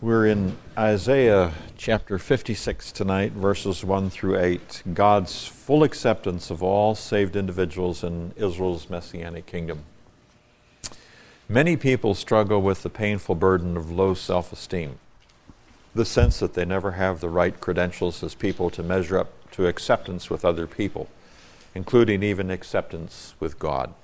We're in Isaiah chapter 56 tonight, verses 1 through 8, God's full acceptance of all saved individuals in Israel's messianic kingdom. Many people struggle with the painful burden of low self-esteem, the sense that they never have the right credentials as people to measure up to acceptance with other people, including even acceptance with God.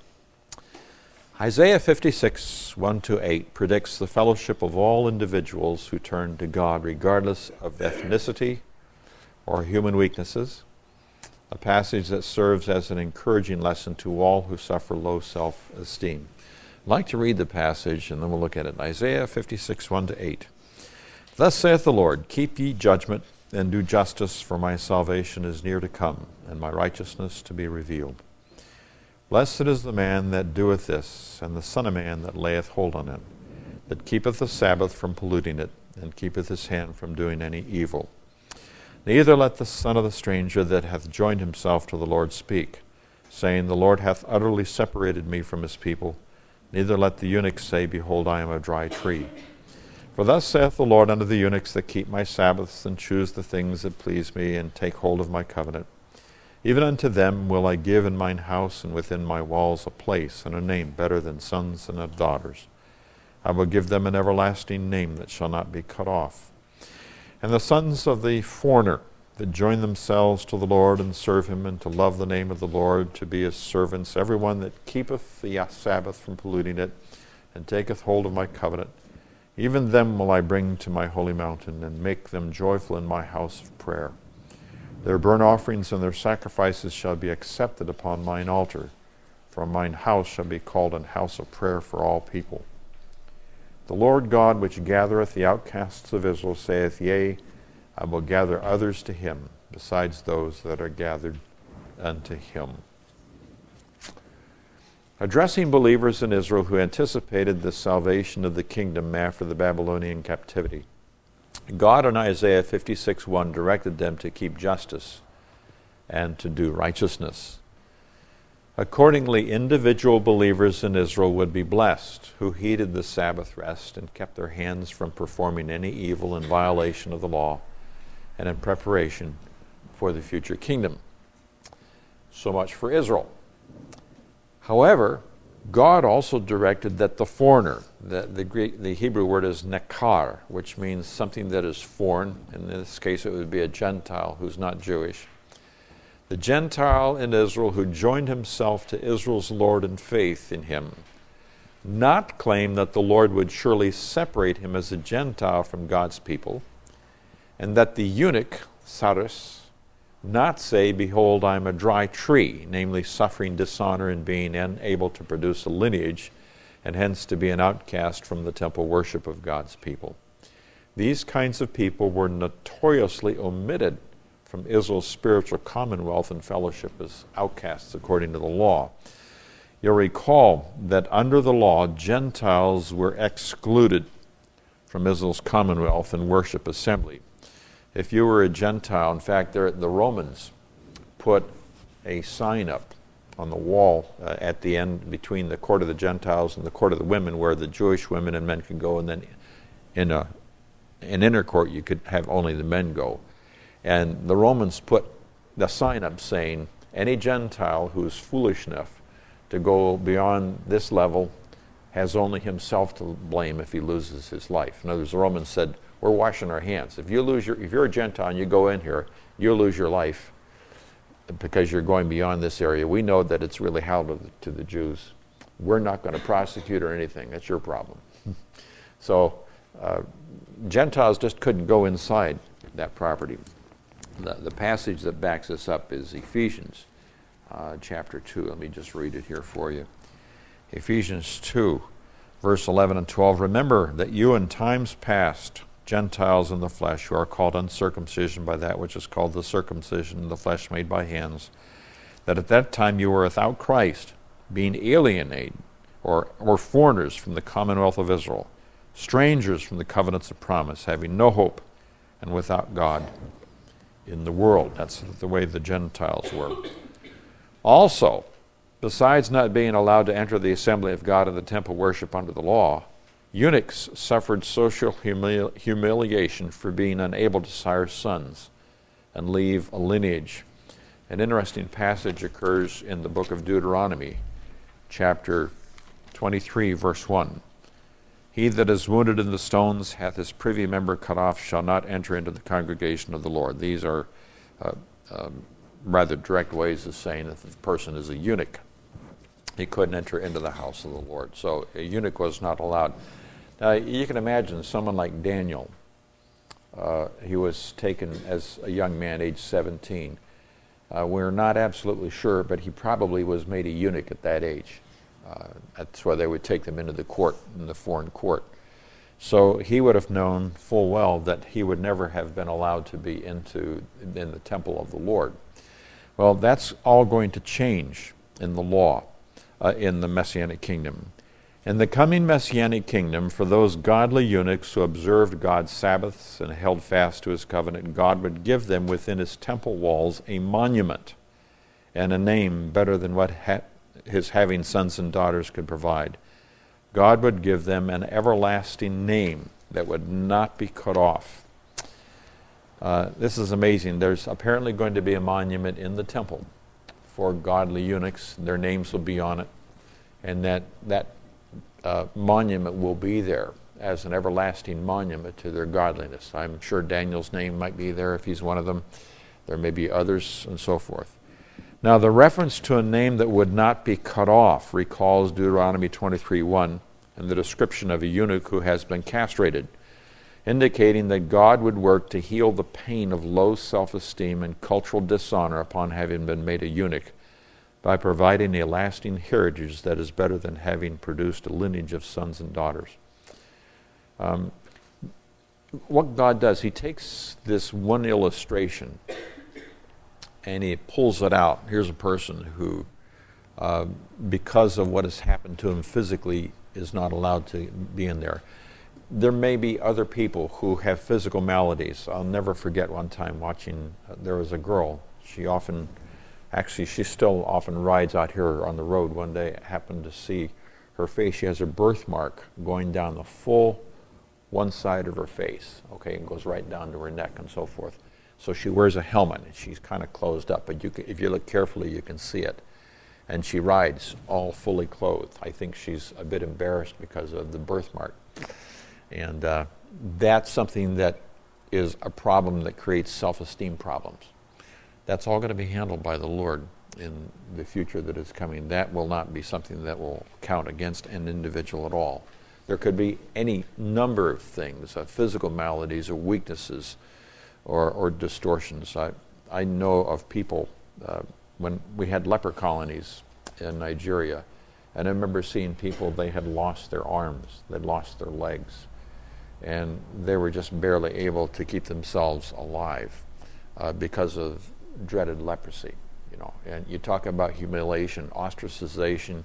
Isaiah 56, 1-8 predicts the fellowship of all individuals who turn to God regardless of ethnicity or human weaknesses, a passage that serves as an encouraging lesson to all who suffer low self-esteem. I'd like to read the passage and then we'll look at it. Isaiah 56, 1-8. Thus saith the Lord, keep ye judgment and do justice, for my salvation is near to come, and my righteousness to be revealed. Blessed is the man that doeth this, and the son of man that layeth hold on him, that keepeth the Sabbath from polluting it, and keepeth his hand from doing any evil. Neither let the son of the stranger that hath joined himself to the Lord speak, saying, the Lord hath utterly separated me from his people. Neither let the eunuch say, behold, I am a dry tree. For thus saith the Lord unto the eunuchs that keep my Sabbaths, and choose the things that please me, and take hold of my covenant. Even unto them will I give in mine house and within my walls a place and a name better than sons and of daughters. I will give them an everlasting name that shall not be cut off. And the sons of the foreigner that join themselves to the Lord and serve him, and to love the name of the Lord, to be his servants, every one that keepeth the Sabbath from polluting it, and taketh hold of my covenant, even them will I bring to my holy mountain, and make them joyful in my house of prayer. Their burnt offerings and their sacrifices shall be accepted upon mine altar, for mine house shall be called an house of prayer for all people. The Lord God, which gathereth the outcasts of Israel, saith, yea, I will gather others to him, besides those that are gathered unto him. Addressing believers in Israel who anticipated the salvation of the kingdom after the Babylonian captivity, God in Isaiah 56:1 directed them to keep justice and to do righteousness. Accordingly, individual believers in Israel would be blessed who heeded the Sabbath rest and kept their hands from performing any evil in violation of the law and in preparation for the future kingdom. So much for Israel. However, God also directed that the foreigner, the Hebrew word is nekar, which means something that is foreign. In this case, it would be a Gentile who's not Jewish. The Gentile in Israel who joined himself to Israel's Lord in faith in him, not claim that the Lord would surely separate him as a Gentile from God's people, and that the eunuch, Saras, not say, behold, I am a dry tree, namely suffering dishonor and being unable to produce a lineage, and hence to be an outcast from the temple worship of God's people. These kinds of people were notoriously omitted from Israel's spiritual commonwealth and fellowship as outcasts according to the law. You'll recall that under the law, Gentiles were excluded from Israel's commonwealth and worship assembly. If you were a Gentile, in fact, the Romans put a sign up on the wall at the end between the court of the Gentiles and the court of the women, where the Jewish women and men could go, and then in an inner court you could have only the men go. And the Romans put the sign up saying, any Gentile who is foolish enough to go beyond this level has only himself to blame if he loses his life. In other words, the Romans said, we're washing our hands. If you're a Gentile and you go in here, you'll lose your life because you're going beyond this area. We know that it's really held to the Jews. We're not going to prosecute or anything. That's your problem. So Gentiles just couldn't go inside that property. The passage that backs this up is Ephesians chapter 2. Let me just read it here for you. Ephesians 2, verse 11 and 12. Remember that you in times past, Gentiles in the flesh, who are called uncircumcision by that which is called the circumcision in the flesh made by hands, that at that time you were without Christ, being alienated, or foreigners from the commonwealth of Israel, strangers from the covenants of promise, having no hope, and without God in the world. That's the way the Gentiles were. Also, besides not being allowed to enter the assembly of God and the temple worship under the law, Eunuchs suffered social humiliation for being unable to sire sons and leave a lineage. An interesting passage occurs in the book of Deuteronomy, chapter 23, verse 1. He that is wounded in the stones hath his privy member cut off shall not enter into the congregation of the Lord. These are rather direct ways of saying that the person is a eunuch. He couldn't enter into the house of the Lord. So a eunuch was not allowed. Now you can imagine someone like Daniel. He was taken as a young man, age 17. We're not absolutely sure, but he probably was made a eunuch at that age. That's why they would take them into the court, in the foreign court. So he would have known full well that he would never have been allowed to be in the temple of the Lord. Well, that's all going to change in the law, in the Messianic kingdom. In the coming Messianic kingdom, for those godly eunuchs who observed God's Sabbaths and held fast to his covenant, God would give them within his temple walls a monument and a name better than what his having sons and daughters could provide. God would give them an everlasting name that would not be cut off. This is amazing. There's apparently going to be a monument in the temple for godly eunuchs. Their names will be on it, and that monument will be there as an everlasting monument to their godliness. I'm sure Daniel's name might be there if he's one of them. There may be others and so forth. Now, the reference to a name that would not be cut off recalls Deuteronomy 23:1 and the description of a eunuch who has been castrated, indicating that God would work to heal the pain of low self-esteem and cultural dishonor upon having been made a eunuch by providing a lasting heritage that is better than having produced a lineage of sons and daughters. What God does, he takes this one illustration and he pulls it out. Here's a person who, because of what has happened to him physically, is not allowed to be in there. There may be other people who have physical maladies. I'll never forget one time watching, there was a girl. She still often rides out here on the road. One day I happened to see her face. She has a birthmark going down the full one side of her face, okay, and goes right down to her neck and so forth. So she wears a helmet, and she's kind of closed up, but if you look carefully, you can see it. And she rides all fully clothed. I think she's a bit embarrassed because of the birthmark. And that's something that is a problem that creates self-esteem problems. That's all going to be handled by the Lord in the future that is coming. That will not be something that will count against an individual at all. There could be any number of things, physical maladies or weaknesses, or distortions. I know of people, when we had leper colonies in Nigeria, and I remember seeing people, they had lost their arms, they'd lost their legs, and they were just barely able to keep themselves alive because of dreaded leprosy. And you talk about humiliation, ostracization,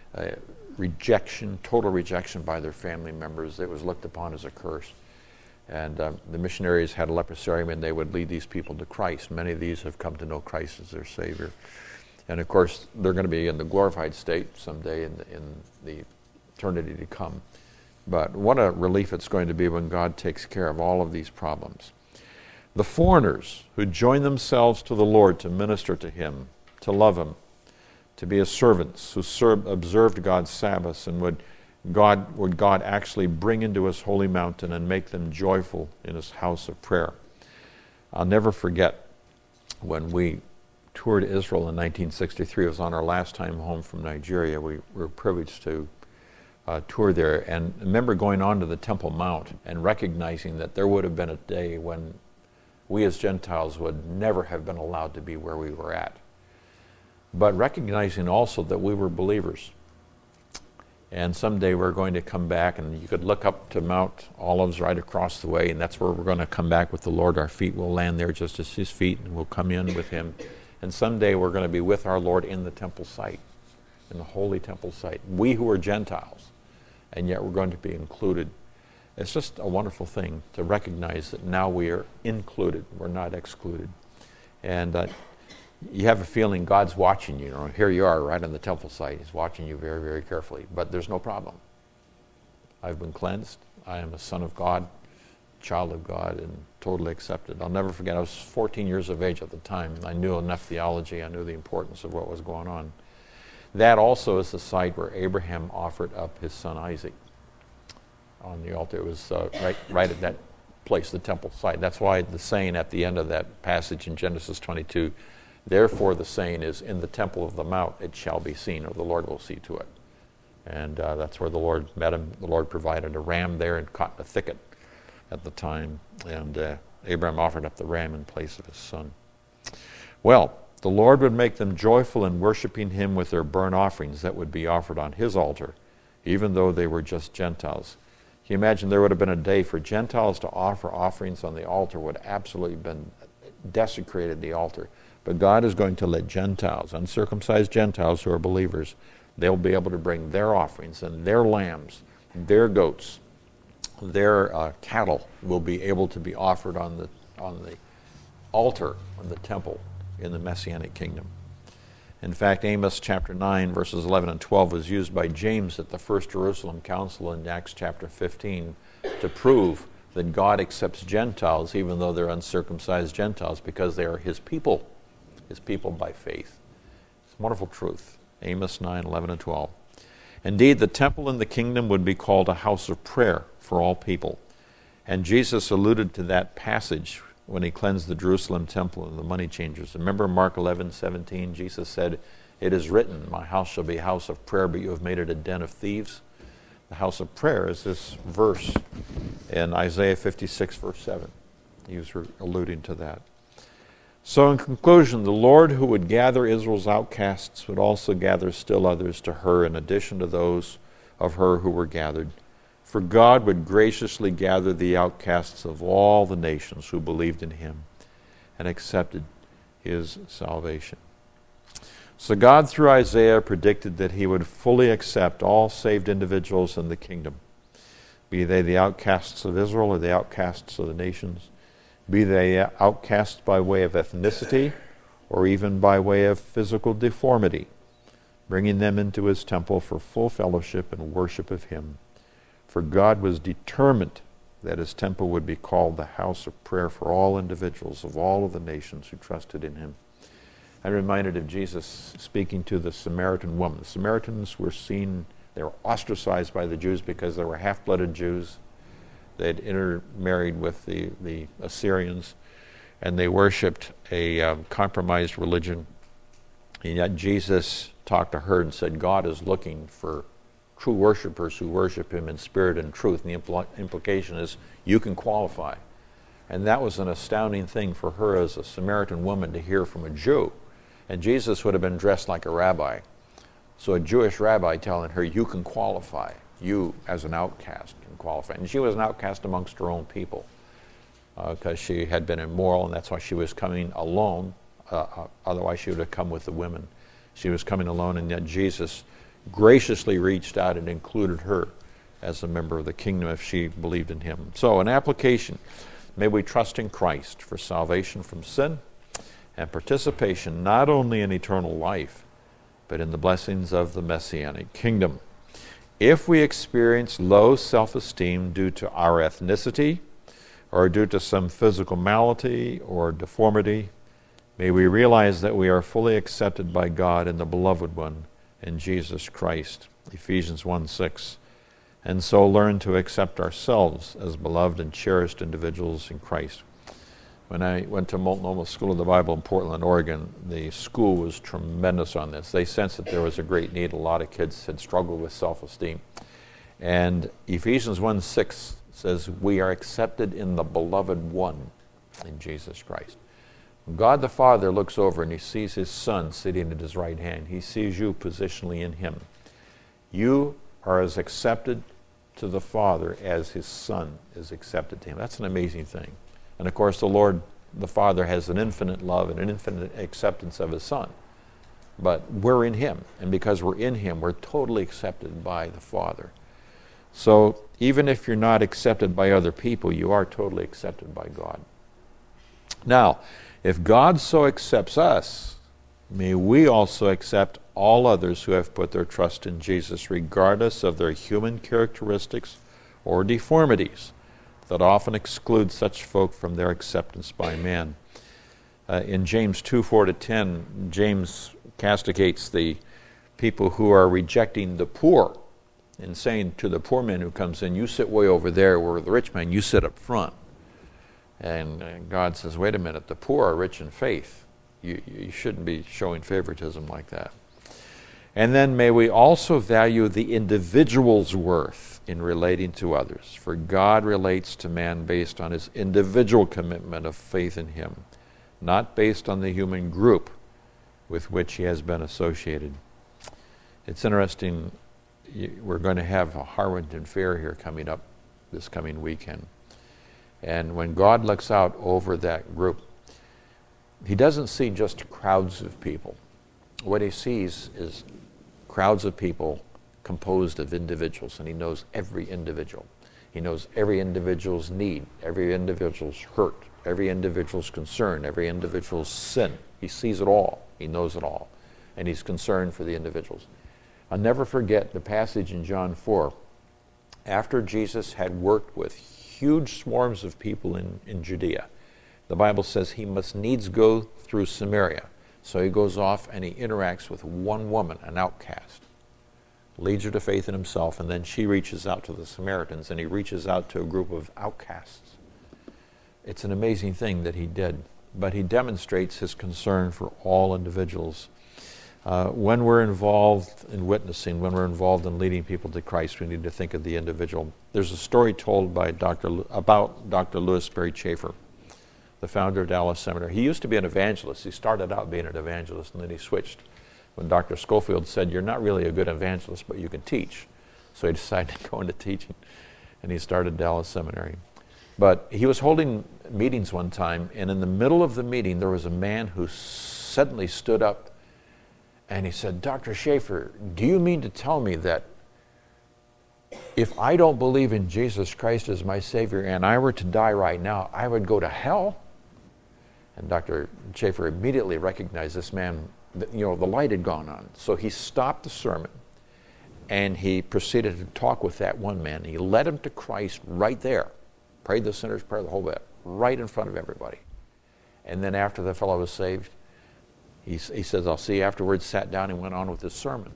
rejection, total rejection by their family members. It was looked upon as a curse. And the missionaries had a leprosarium, and they would lead these people to Christ. Many of these have come to know Christ as their Savior. And of course, they're going to be in the glorified state someday in the eternity to come. But what a relief it's going to be when God takes care of all of these problems. The foreigners who join themselves to the Lord to minister to Him, to love Him, to be His servants, who observed God's Sabbaths, and would God actually bring into His holy mountain and make them joyful in His house of prayer. I'll never forget when we toured Israel in 1963. It was on our last time home from Nigeria. We were privileged to tour there, and I remember going on to the Temple Mount and recognizing that there would have been a day when we as Gentiles would never have been allowed to be where we were at. But recognizing also that we were believers. And someday we're going to come back, and you could look up to Mount Olives right across the way, and that's where we're going to come back with the Lord. Our feet will land there just as His feet, and we'll come in with Him. And someday we're going to be with our Lord in the temple site, in the holy temple site. We who are Gentiles, and yet we're going to be included. It's just a wonderful thing to recognize that now we are included. We're not excluded. And you have a feeling God's watching you. Here you are right on the temple site. He's watching you very, very carefully. But there's no problem. I've been cleansed. I am a son of God, child of God, and totally accepted. I'll never forget, I was 14 years of age at the time. I knew enough theology. I knew the importance of what was going on. That also is the site where Abraham offered up his son Isaac on the altar. It was right at that place, the temple site. That's why the saying at the end of that passage in Genesis 22, therefore the saying is, in the temple of the mount it shall be seen, or the Lord will see to it. And that's where the Lord met him. The Lord provided a ram there and caught in a thicket at the time. And Abraham offered up the ram in place of his son. Well, the Lord would make them joyful in worshiping him with their burnt offerings that would be offered on his altar, even though they were just Gentiles. Can you imagine there would have been a day for Gentiles to offer offerings on the altar would have absolutely been desecrated the altar. But God is going to let Gentiles, uncircumcised Gentiles who are believers, they'll be able to bring their offerings and their lambs, their goats, their cattle will be able to be offered on the altar of the temple in the Messianic kingdom. In fact, Amos chapter 9, verses 11 and 12 was used by James at the First Jerusalem Council in Acts chapter 15 to prove that God accepts Gentiles even though they're uncircumcised Gentiles because they are his people by faith. It's a wonderful truth. Amos 9, 11 and 12. Indeed, the temple in the kingdom would be called a house of prayer for all people. And Jesus alluded to that passage when he cleansed the Jerusalem temple and the money changers. Remember Mark 11:17, Jesus said, "It is written, my house shall be a house of prayer, but you have made it a den of thieves." The house of prayer is this verse in Isaiah 56, verse 7. He was alluding to that. So in conclusion, the Lord who would gather Israel's outcasts would also gather still others to her in addition to those of her who were gathered. For God would graciously gather the outcasts of all the nations who believed in him and accepted his salvation. So God, through Isaiah, predicted that he would fully accept all saved individuals in the kingdom, be they the outcasts of Israel or the outcasts of the nations, be they outcasts by way of ethnicity or even by way of physical deformity, bringing them into his temple for full fellowship and worship of him. For God was determined that his temple would be called the house of prayer for all individuals of all of the nations who trusted in him. I'm reminded of Jesus speaking to the Samaritan woman. The Samaritans were seen, they were ostracized by the Jews because they were half-blooded Jews. They had intermarried with the Assyrians, and they worshipped a compromised religion. And yet Jesus talked to her and said, God is looking for true worshipers who worship him in spirit and truth. And the implication is you can qualify. And that was an astounding thing for her as a Samaritan woman to hear from a Jew. And Jesus would have been dressed like a rabbi. So a Jewish rabbi telling her, you can qualify. You, as an outcast, can qualify. And she was an outcast amongst her own people because she had been immoral, and that's why she was coming alone. Otherwise, she would have come with the women. She was coming alone, and yet Jesus graciously reached out and included her as a member of the kingdom if she believed in him. So, an application. May we trust in Christ for salvation from sin and participation not only in eternal life, but in the blessings of the Messianic kingdom. If we experience low self-esteem due to our ethnicity or due to some physical malady or deformity, may we realize that we are fully accepted by God in the Beloved One, in Jesus Christ, Ephesians 1:6, and so learn to accept ourselves as beloved and cherished individuals in Christ. When I went to Multnomah School of the Bible in Portland, Oregon, the school was tremendous on this. They sensed that there was a great need. A lot of kids had struggled with self-esteem. And Ephesians 1:6 says, we are accepted in the Beloved One, in Jesus Christ. God the Father looks over and he sees his Son sitting at his right hand. He sees you positionally in him. You are as accepted to the Father as his Son is accepted to him. That's an amazing thing. And of course, the Lord, the Father, has an infinite love and an infinite acceptance of his Son. But we're in him. And because we're in him, we're totally accepted by the Father. So even if you're not accepted by other people, you are totally accepted by God. Now, if God so accepts us, may we also accept all others who have put their trust in Jesus, regardless of their human characteristics or deformities that often exclude such folk from their acceptance by man. In James 2:4-10, James castigates the people who are rejecting the poor and saying to the poor man who comes in, you sit way over there, where the rich man, you sit up front. And God says, wait a minute, the poor are rich in faith. You shouldn't be showing favoritism like that. And then may we also value the individual's worth in relating to others, for God relates to man based on his individual commitment of faith in him, not based on the human group with which he has been associated. It's interesting, we're going to have a Harwinton Fair here coming up this coming weekend. And when God looks out over that group, he doesn't see just crowds of people. What he sees is crowds of people composed of individuals, and he knows every individual. He knows every individual's need, every individual's hurt, every individual's concern, every individual's sin. He sees it all. He knows it all. And he's concerned for the individuals. I'll never forget the passage in John 4. After Jesus had worked with huge swarms of people in Judea, the Bible says he must needs go through Samaria. So he goes off and he interacts with one woman, an outcast, leads her to faith in himself, and then she reaches out to the Samaritans, and he reaches out to a group of outcasts. It's an amazing thing that he did, but he demonstrates his concern for all individuals. When we're involved in witnessing, when we're involved in leading people to Christ, we need to think of the individual. There's a story told by about Dr. Lewis Berry Chafer, the founder of Dallas Seminary. He used to be an evangelist. He started out being an evangelist, and then he switched. When Dr. Schofield said, you're not really a good evangelist, but you can teach. So he decided to go into teaching, and he started Dallas Seminary. But he was holding meetings one time, and in the middle of the meeting, there was a man who suddenly stood up, and he said, Dr. Chafer, do you mean to tell me that if I don't believe in Jesus Christ as my Savior and I were to die right now, I would go to hell? And Dr. Chafer immediately recognized this man, the light had gone on. So he stopped the sermon and he proceeded to talk with that one man. He led him to Christ right there, prayed the sinner's prayer, the whole bit, right in front of everybody. And then after the fellow was saved, he says, I'll see you afterwards, sat down and went on with his sermon.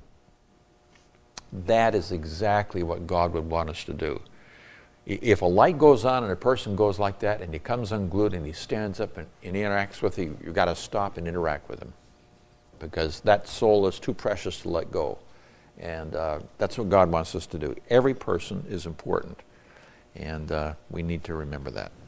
That is exactly what God would want us to do. If a light goes on and a person goes like that and he comes unglued and he stands up and interacts with you, you've got to stop and interact with him, because that soul is too precious to let go. And that's what God wants us to do. Every person is important, and we need to remember that.